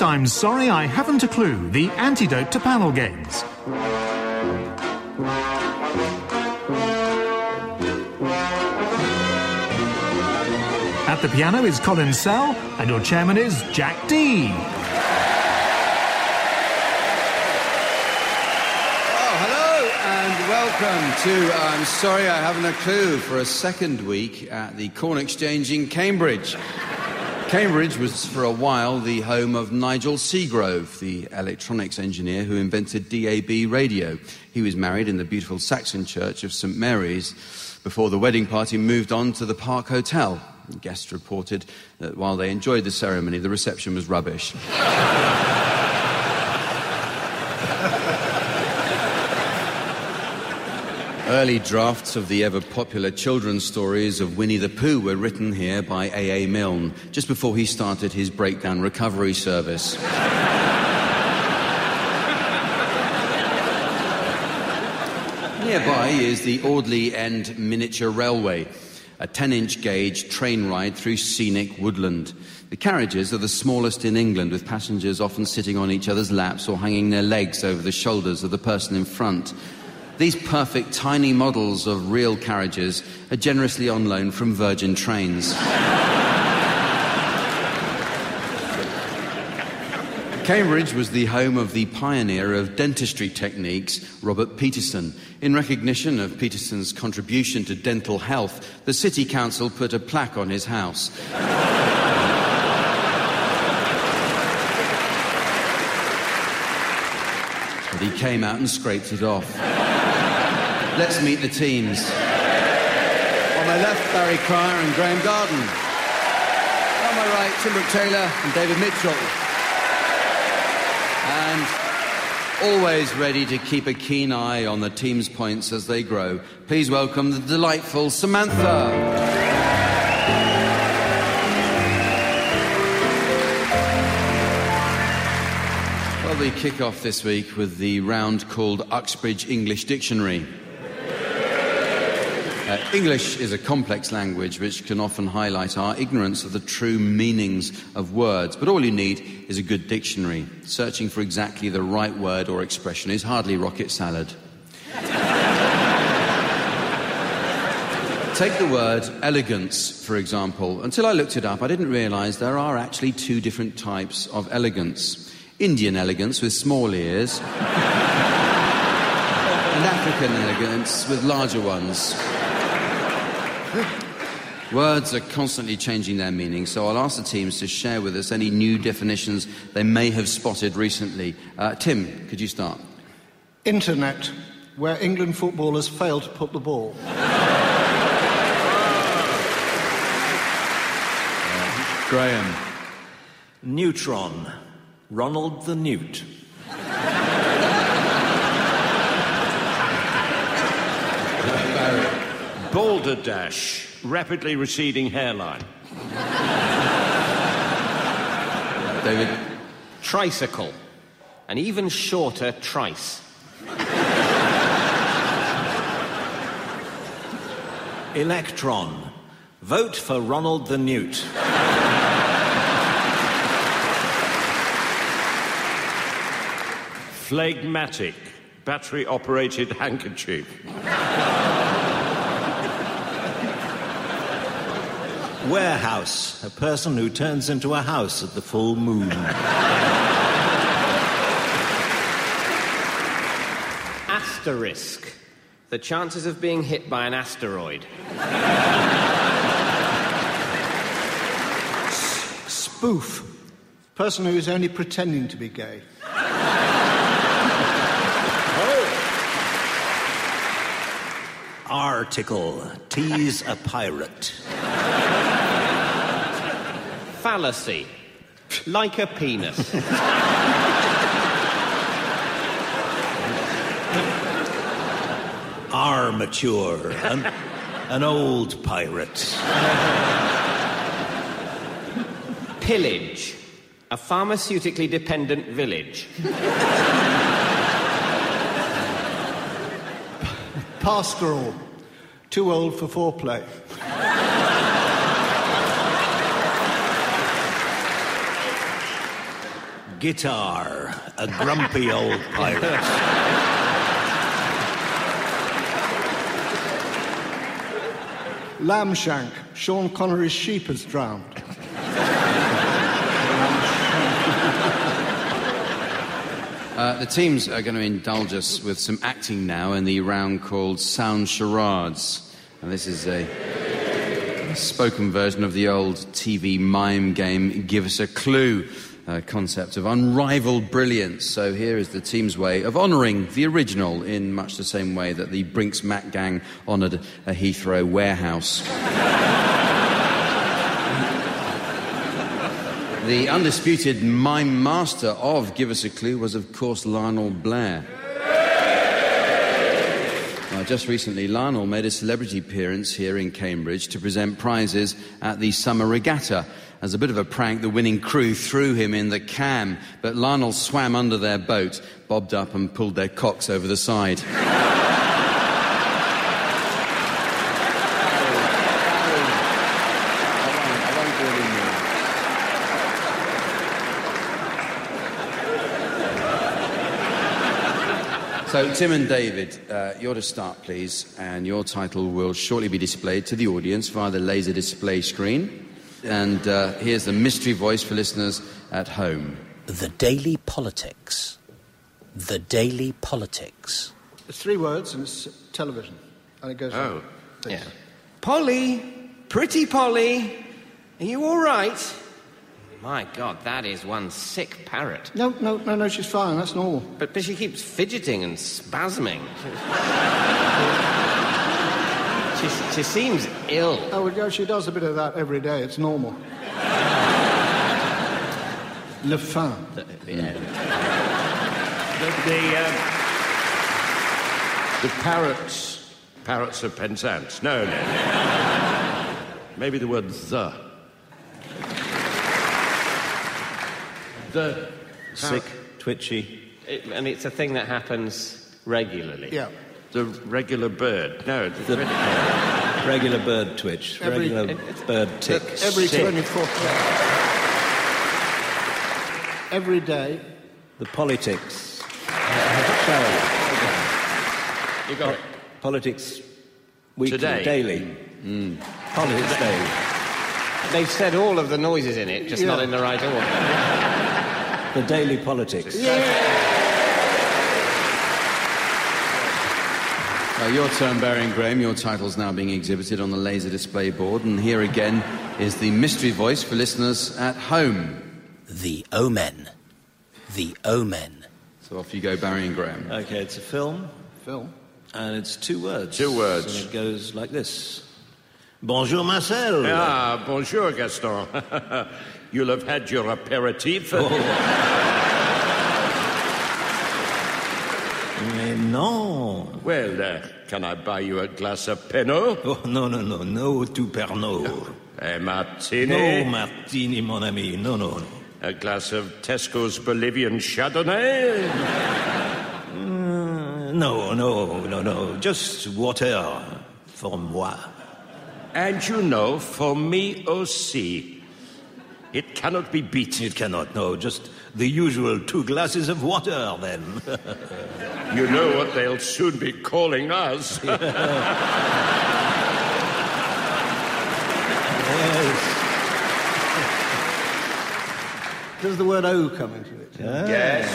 I'm sorry I haven't a clue, the antidote to panel games. At the piano is Colin Sell, and your chairman is Jack Dee. Welcome to I'm Sorry I Haven't a Clue for a second week at the Corn Exchange in Cambridge. Cambridge was for a while the home of Nigel Seagrove, the electronics engineer who invented DAB radio. He was married in the beautiful Saxon church of St Mary's before the wedding party moved on to the Park Hotel. Guests reported that while they enjoyed the ceremony, the reception was rubbish. Early drafts of the ever-popular children's stories of Winnie the Pooh were written here by A.A. Milne, just before he started his breakdown recovery service. Nearby is the Audley End Miniature Railway, a 10-inch gauge train ride through scenic woodland. The carriages are the smallest in England, with passengers often sitting on each other's laps or hanging their legs over the shoulders of the person in front. These perfect tiny models of real carriages are generously on loan from Virgin Trains. Cambridge was the home of the pioneer of dentistry techniques, Robert Peterson. In recognition of Peterson's contribution to dental health, the City Council put a plaque on his house. But he came out and scraped it off. Let's meet the teams. On my left, Barry Cryer and Graham Garden. On my right, Tim Brooke-Taylor and David Mitchell. And always ready to keep a keen eye on the team's points as they grow. Please welcome the delightful Samantha. Well, we kick off this week with the round called Uxbridge English Dictionary. English is a complex language which can often highlight our ignorance of the true meanings of words. But all you need is a good dictionary. Searching for exactly the right word or expression is hardly rocket salad. Take the word elegance, for example. Until I looked it up, I didn't realise there are actually two different types of elegance. Indian elegance with small ears and African elegance with larger ones. Words are constantly changing their meaning, so I'll ask the teams to share with us any new definitions they may have spotted recently. Tim, could you start? Internet, where England footballers fail to put the ball. Graham. Neutron, Ronald the Newt. Barry. Balderdash, rapidly receding hairline. David. Tricycle, an even shorter trice. Electron, vote for Ronald the Newt. Phlegmatic, battery-operated handkerchief. Warehouse, a person who turns into a house at the full moon. Asterisk, the chances of being hit by an asteroid. Spoof, person who is only pretending to be gay. Article, tease a pirate. Fallacy, like a penis. Armature, an old pirate. Pillage, a pharmaceutically dependent village. Pastoral, too old for foreplay. guitar, a grumpy old pirate. Lamshank. Sean Connery's sheep has drowned. The teams are going to indulge us with some acting now in the round called Sound Charades. And this is a spoken version of the old TV mime game, Give Us a Clue, a concept of unrivaled brilliance. So here is the team's way of honouring the original in much the same way that the Brinks Mac gang honoured a Heathrow warehouse. The undisputed mime master of Give Us a Clue was, of course, Lionel Blair. Just recently, Lionel made a celebrity appearance here in Cambridge to present prizes at the Summer Regatta. As a bit of a prank, the winning crew threw him in the Cam, but Lionel swam under their boat, bobbed up and pulled their cocks over the side. So, Tim and David, you're to start, please, and your title will shortly be displayed to the audience via the laser display screen. And here's the mystery voice for listeners at home. The Daily Politics. The Daily Politics. It's 3 words and it's television. And it goes on. Yeah. Polly, pretty Polly, are you all right? My God, that is one sick parrot. No, she's fine. That's normal. But she keeps fidgeting and spasming. She seems ill. Oh, well, she does a bit of that every day. It's normal. Le fin. The parrots are Penzance. No. Maybe the word the. The Sick, twitchy. And it's a thing that happens regularly. Yeah. The regular bird. No, The regular bird twitch. Regular bird tick. Every Sick. 24 hours. Every day. The politics. You got it. Politics weekly. Today. Daily. Politics daily. They've said all of the noises in it, just not in the right order. The Daily Politics. Your turn, Barry and Graham. Your title's now being exhibited on the laser display board. And here again is the mystery voice for listeners at home. The Omen. The Omen. So off you go, Barry and Graham. Okay, it's a film. Film. And it's 2 words. 2 words. And it goes like this. Bonjour, Marcel. Ah, bonjour, Gaston. You'll have had your aperitif. Mais non. Well, can I buy you a glass of Pernod? Oh, no, to Pernod. A martini? No martini, mon ami. No. A glass of Tesco's Bolivian Chardonnay? No. Just water for moi. And you know, for me aussi. It cannot be beaten. It cannot, no. Just the usual 2 glasses of water, then. You know what they'll soon be calling us. Yes. Does the word O come into it? Yes.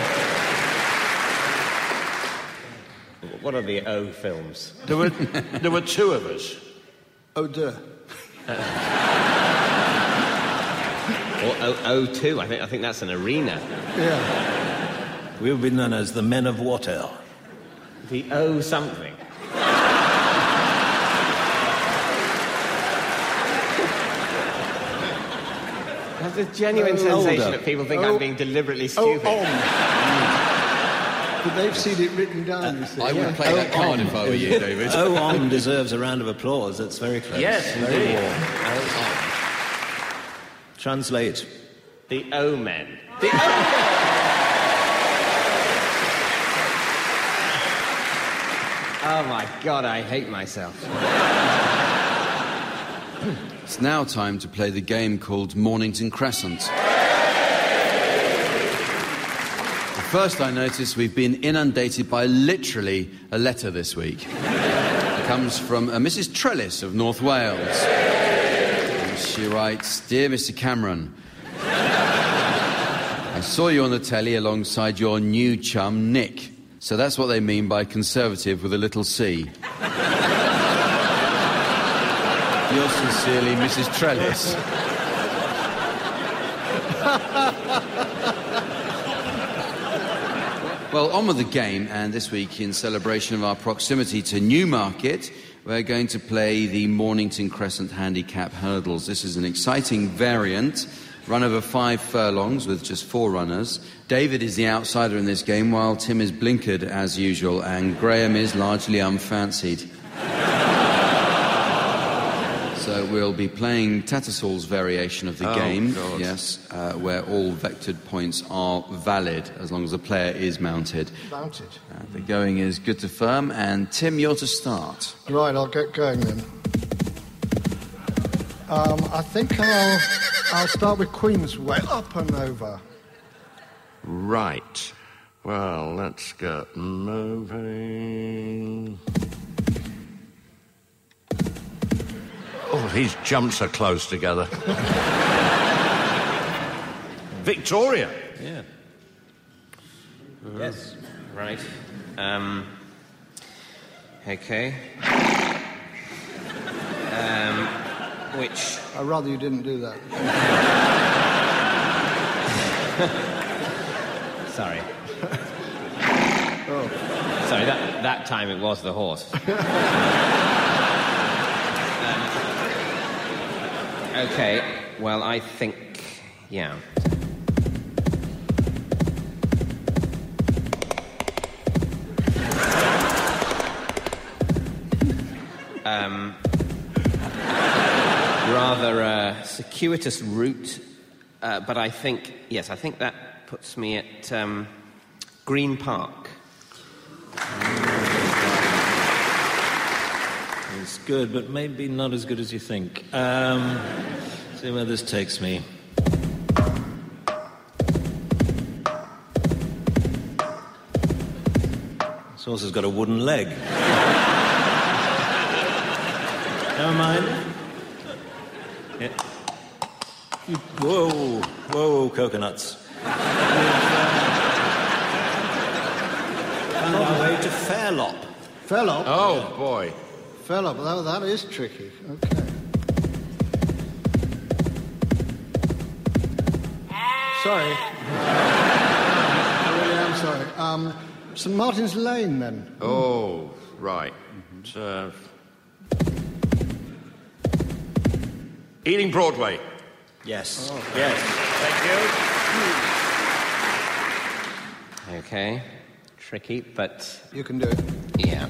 What are the O films? There were 2 of us. Oh, dear. Or O2, I think that's an arena. Yeah. We've been known as the men of water. The O something. There's a genuine sensation that people think I'm being deliberately stupid. But they've seen it written down, you see. I would play that card if I were you, David. O-om deserves a round of applause. That's very close. Yes, very indeed. warm. Translate. The O-men. Oh, my God, I hate myself. It's now time to play the game called Mornington Crescent. First, I noticed we've been inundated by literally a letter this week. It comes from Mrs. Trellis of North Wales. And she writes, "Dear Mr. Cameron, I saw you on the telly alongside your new chum, Nick. So that's what they mean by conservative with a little c. Yours sincerely, Mrs. Trellis." Well, on with the game, and this week, in celebration of our proximity to Newmarket, we're going to play the Mornington Crescent Handicap Hurdles. This is an exciting variant, run over 5 furlongs with just 4 runners. David is the outsider in this game, while Tim is blinkered as usual, and Graham is largely unfancied. So we'll be playing Tattersall's variation of the game, God. yes, where all vectored points are valid as long as the player is mounted. Mounted. The going is good to firm, and Tim, you're to start. Right, I'll get going then. I think I'll start with Queensway. Up and over. Right. Well, let's get moving. Oh, these jumps are close together. Victoria. Yeah. Yes. Right. Okay. Which... I'd rather you didn't do that. Sorry. Oh. Sorry, that time it was the horse. Okay, well, I think... yeah. Rather a circuitous route, but I think... yes, I think that puts me at Green Park. It's good, but maybe not as good as you think. See where this takes me. This horse has got a wooden leg. Never mind. Yeah. Whoa, coconuts. Found our way to Fairlop. Fairlop? Oh, boy. Fairlop, that is tricky. Okay. Sorry. I really am sorry. St Martin's Lane, then. Oh, right. Ealing Broadway. Yes. Oh. Yes. Thank you. Okay. Tricky, but... You can do it. yeah.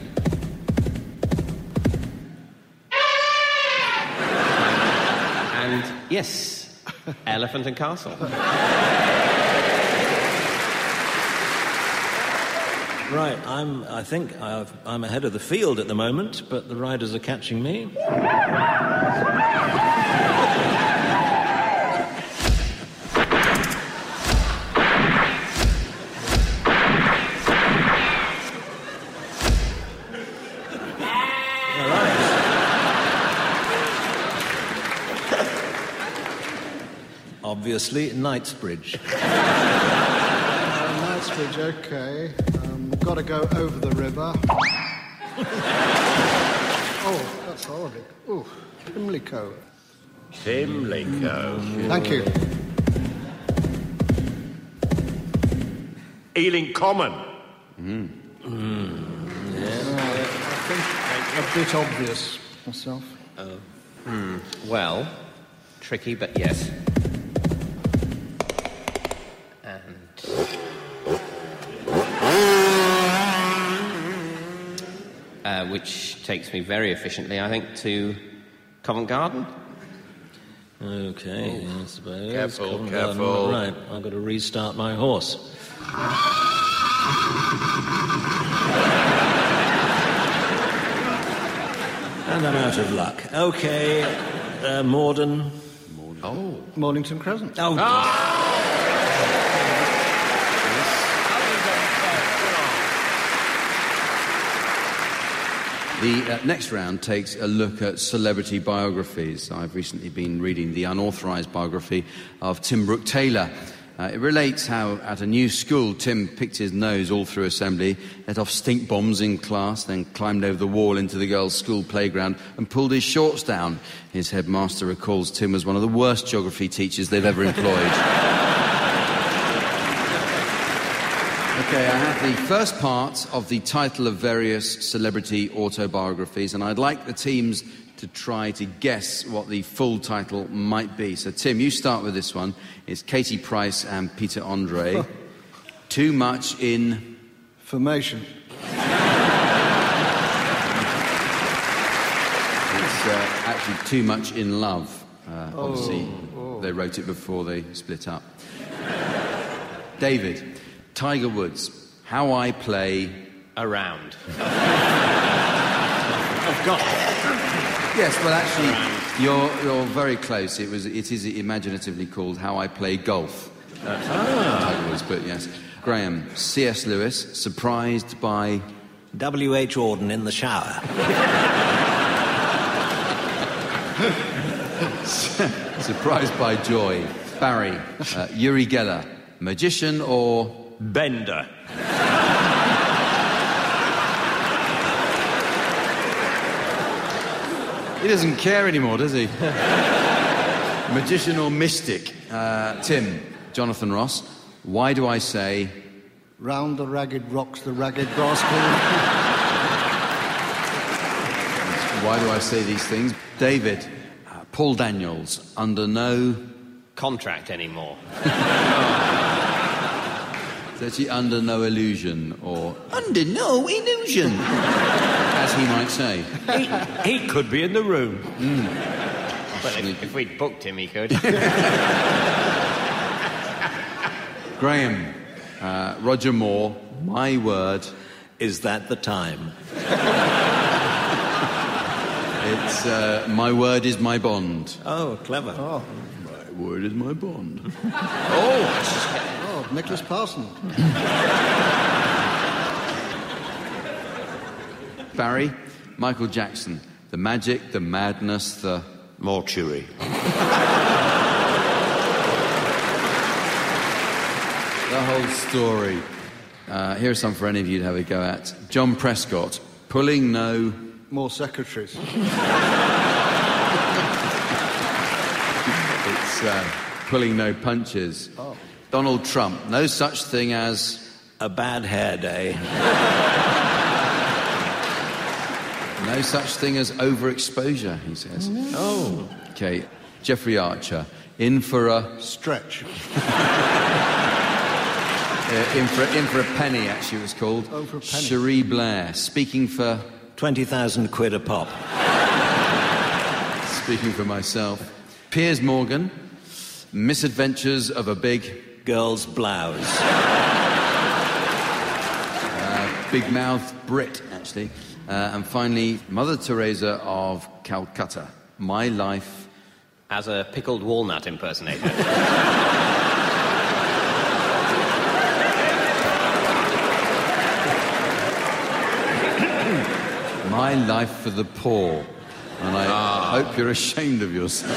And, yes, Elephant and Castle. Right, I think I'm ahead of the field at the moment, but the riders are catching me. All right. Obviously, Knightsbridge. Knightsbridge, okay. Got to go over the river. Oh, that's horrible. Oh, Pimlico. Pimlico. Thank you. Ealing Common. I think a bit obvious myself. Well, tricky, but yes. And... which takes me very efficiently, I think, to Covent Garden. Okay, I suppose. Careful. Right, I've got to restart my horse. And I'm out of luck. Okay, Morden. Mornington Crescent. Oh, The next round takes a look at celebrity biographies. I've recently been reading the unauthorised biography of Tim Brooke-Taylor. It relates how, at a new school, Tim picked his nose all through assembly, let off stink bombs in class, then climbed over the wall into the girls' school playground and pulled his shorts down. His headmaster recalls Tim as one of the worst geography teachers they've ever employed. Okay, I have the first part of the title of various celebrity autobiographies, and I'd like the teams to try to guess what the full title might be. So, Tim, you start with this one. It's Katie Price and Peter Andre. Too much in... Formation. It's actually Too Much in Love. Obviously, they wrote it before they split up. David, Tiger Woods, How I Play... Around. I've got it. Yes, well, actually, you're very close. It is imaginatively called How I Play Golf. Tiger Woods, but yes. Graham, C.S. Lewis, Surprised by... W.H. Auden in the shower. Surprised by Joy. Barry, Uri Geller, Magician or... Bender. He doesn't care anymore, does he? Magician or mystic? Tim, Jonathan Ross, why do I say... Round the ragged rocks, the ragged rascal. Why do I say these things? David, Paul Daniels, under no... Contract anymore. It's actually under no illusion, or under no illusion, as he might say. He could be in the room. Well, if we'd booked him, he could. Graham, Roger Moore, my word. Is that the time? It's my word is my bond. Oh, clever. Oh, My word is my bond. oh, Nicholas Parson. Barry, Michael Jackson, the magic, the madness, the... Mortuary. The whole story. Here's some for any of you to have a go at. John Prescott, pulling no... More secretaries. It's pulling no punches. Oh. Donald Trump, no such thing as... A bad hair day. No such thing as overexposure, he says. Oh. Okay, Jeffrey Archer, in for a... Stretch. in for a penny, actually, it was called. Oh, for a penny. Cherie Blair, speaking for... 20,000 quid a pop. Speaking for myself. Piers Morgan, Misadventures of a Big... Girl's blouse. Big mouth Brit, actually. And finally, Mother Teresa of Calcutta, My Life... As a pickled walnut impersonator. My Life for the Poor. And I hope you're ashamed of yourself.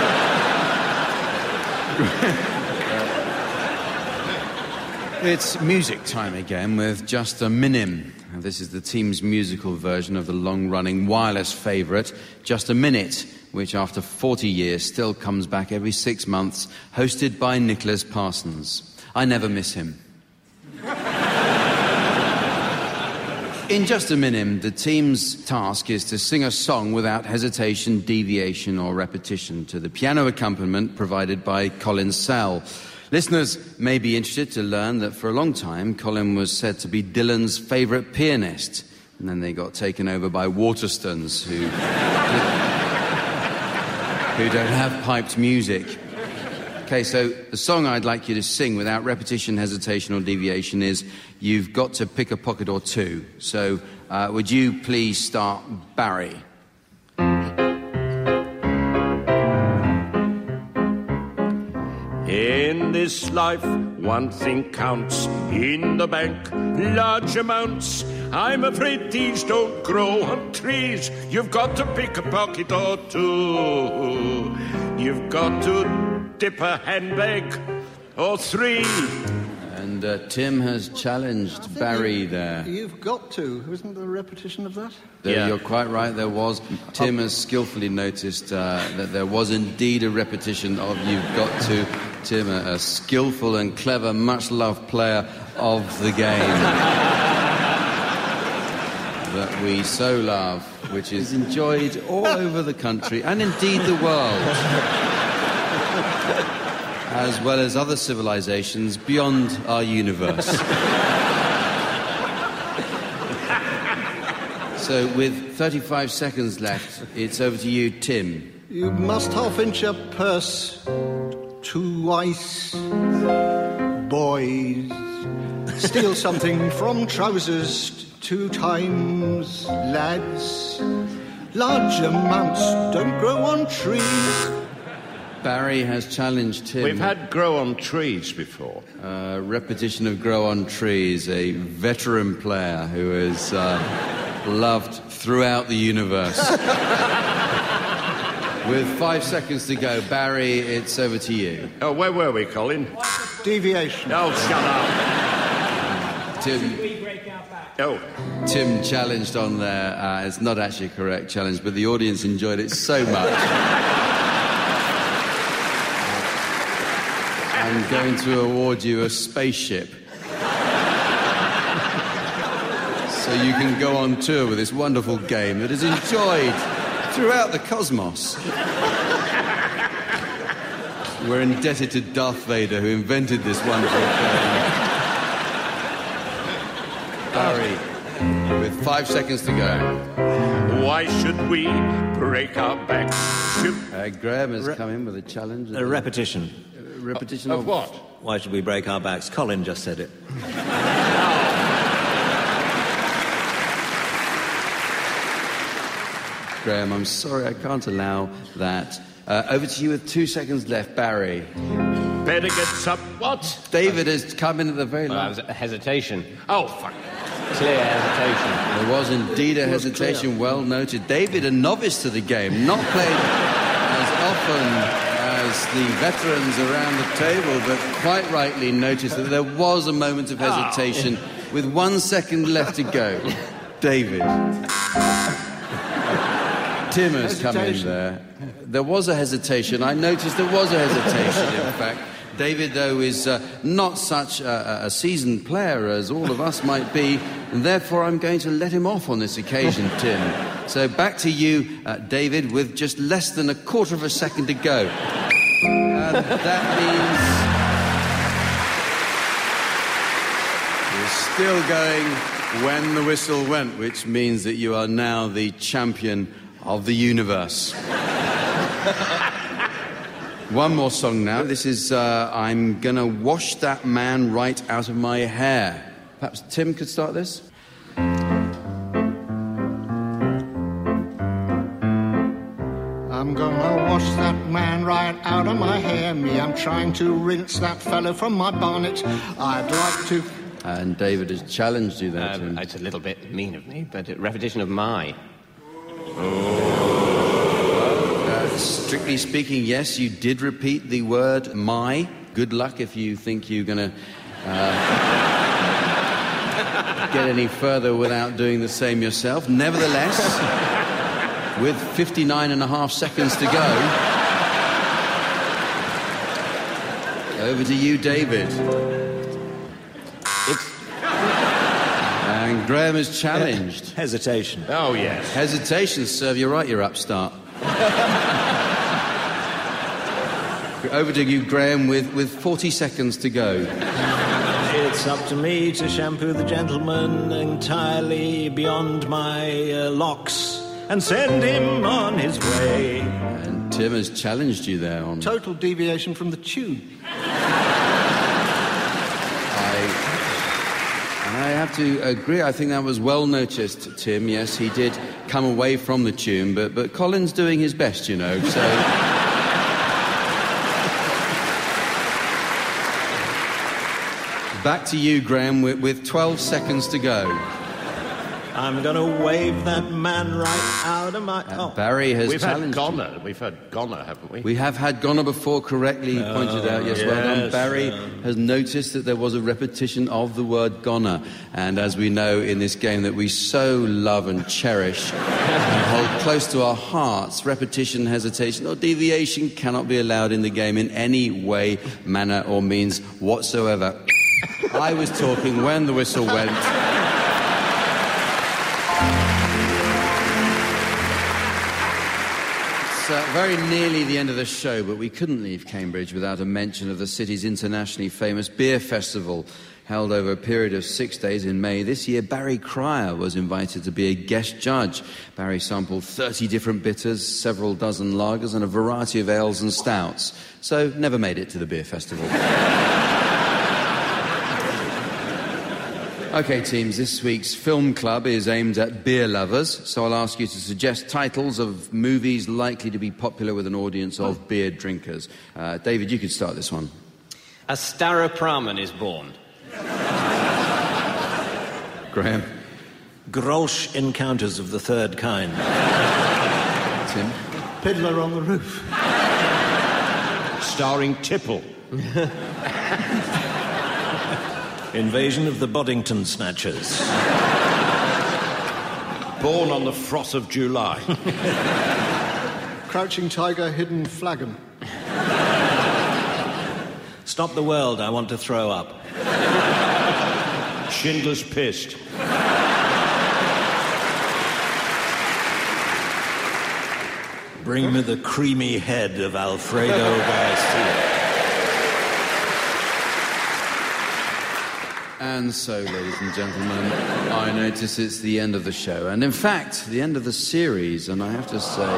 It's music time again with Just a Minim. This is the team's musical version of the long-running wireless favourite, Just a Minute, which after 40 years still comes back every 6 months, hosted by Nicholas Parsons. I never miss him. In Just a Minim, the team's task is to sing a song without hesitation, deviation or repetition to the piano accompaniment provided by Colin Sell. Listeners may be interested to learn that for a long time, Colin was said to be Dylan's favourite pianist. And then they got taken over by Waterstones, who don't have piped music. Okay, so the song I'd like you to sing without repetition, hesitation or deviation is You've Got to Pick a Pocket or Two. So would you please start, Barry? In this life, one thing counts. In the bank, large amounts. I'm afraid these don't grow on trees. You've got to pick a pocket or two. You've got to dip a handbag or three. And Tim has challenged Barry there. You've got to. Isn't there a repetition of that? Yeah. You're quite right, there was. Tim has skillfully noticed that there was indeed a repetition of You've Got To. Tim, a skillful and clever, much-loved player of the game that we so love, which is enjoyed all over the country and indeed the world, as well as other civilizations beyond our universe. So, with 35 seconds left, it's over to you, Tim. You must half-inch a purse twice, boys. Steal something from trousers 2 times, lads. Large amounts don't grow on trees. Barry has challenged Tim. We've had grow on trees before. Repetition of grow on trees, a veteran player who is loved throughout the universe. With 5 seconds to go, Barry, it's over to you. Oh, where were we, Colin? Deviation. Oh, shut up. Tim. Oh. Tim challenged on there. It's not actually a correct challenge, but the audience enjoyed it so much. I'm going to award you a spaceship. So you can go on tour with this wonderful game that is enjoyed throughout the cosmos. We're indebted to Darth Vader, who invented this wonderful game. Barry, with 5 seconds to go. Why should we break our backs? Graham has come in with a challenge. A repetition. Repetition of what? Why should we break our backs? Colin just said it. Graham, I'm sorry, I can't allow that. Over to you with 2 seconds left, Barry. Better get some... What? David has come in at the very That last. was a hesitation. Oh, fuck. Clear hesitation. There was indeed a hesitation, well noted. David, a novice to the game, not played as often as the veterans around the table, but quite rightly noticed that there was a moment of hesitation with 1 second left to go. David. Tim has come in there. There was a hesitation. I noticed there was a hesitation, in fact. David, though, is not such a seasoned player as all of us might be, and therefore I'm going to let him off on this occasion, Tim. So back to you, David, with just less than a quarter of a second to go. And that means you're still going when the whistle went, which means that you are now the champion of the universe. One more song now. This is I'm Gonna Wash That Man Right Out of My Hair. Perhaps Tim could start this? I'm gonna wash that man right out of my hair. Me, I'm trying to rinse that fellow from my bonnet. I'd like to... And David has challenged you there, Tim. It's a little bit mean of me, but a repetition of my. Strictly speaking, yes, you did repeat the word my. Good luck if you think you're going to get any further without doing the same yourself. Nevertheless, with 59.5 seconds to go, over to you, David. And Graham is challenged. Hesitation. Oh, yes. Hesitation, serve you right, you're upstart. Over to you, Graham, with 40 seconds to go. It's up to me to shampoo the gentleman entirely beyond my locks and send him on his way. And Tim has challenged you there on... Total deviation from the tune. I have to agree. I think that was well noticed, Tim. Yes, he did come away from the tune, but Colin's doing his best, you know, so... Back to you, Graham, with 12 seconds to go. I'm going to wave that man right out of my... Barry has We've had challenged Goner. We've had Goner, haven't we? We have had Goner before, correctly pointed out. Yes, well done. yes, Barry has noticed that there was a repetition of the word Goner. And as we know in this game that we so love and cherish and hold close to our hearts, repetition, hesitation or deviation cannot be allowed in the game in any way, manner or means whatsoever. I was talking when the whistle went. It's very nearly the end of the show, but we couldn't leave Cambridge without a mention of the city's internationally famous beer festival, held over a period of 6 days in May. This year, Barry Cryer was invited to be a guest judge. Barry sampled 30 different bitters, several dozen lagers, and a variety of ales and stouts. So, never made it to the beer festival. OK, teams, this week's film club is aimed at beer lovers, so I'll ask you to suggest titles of movies likely to be popular with an audience of beer drinkers. David, you could start this one. A Staropramen is born. Graham. Grolsch Encounters of the Third Kind. Tim. Fiddler on the Roof. Starring Tipple. Invasion of the Boddington Snatchers. Born on the Froth of July. Crouching Tiger, Hidden Flagon. Stop the World, I Want to Throw Up. Schindler's Pissed. Bring me the creamy head of Alfredo Garcia. And so, ladies and gentlemen, I notice it's the end of the show. And in fact, the end of the series. And I have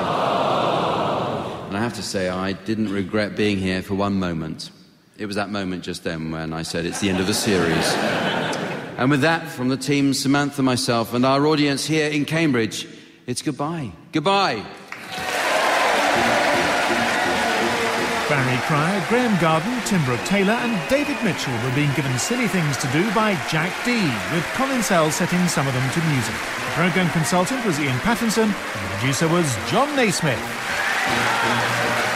to say, I didn't regret being here for one moment. It was that moment just then when I said it's the end of the series. And with that, from the team, Samantha, myself, and our audience here in Cambridge, it's goodbye. Goodbye. Barry Cryer, Graham Garden, Tim Brooke-Taylor and David Mitchell were being given silly things to do by Jack Dee, with Colin Sell setting some of them to music. The programme consultant was Ian Pattinson and the producer was John Naismith.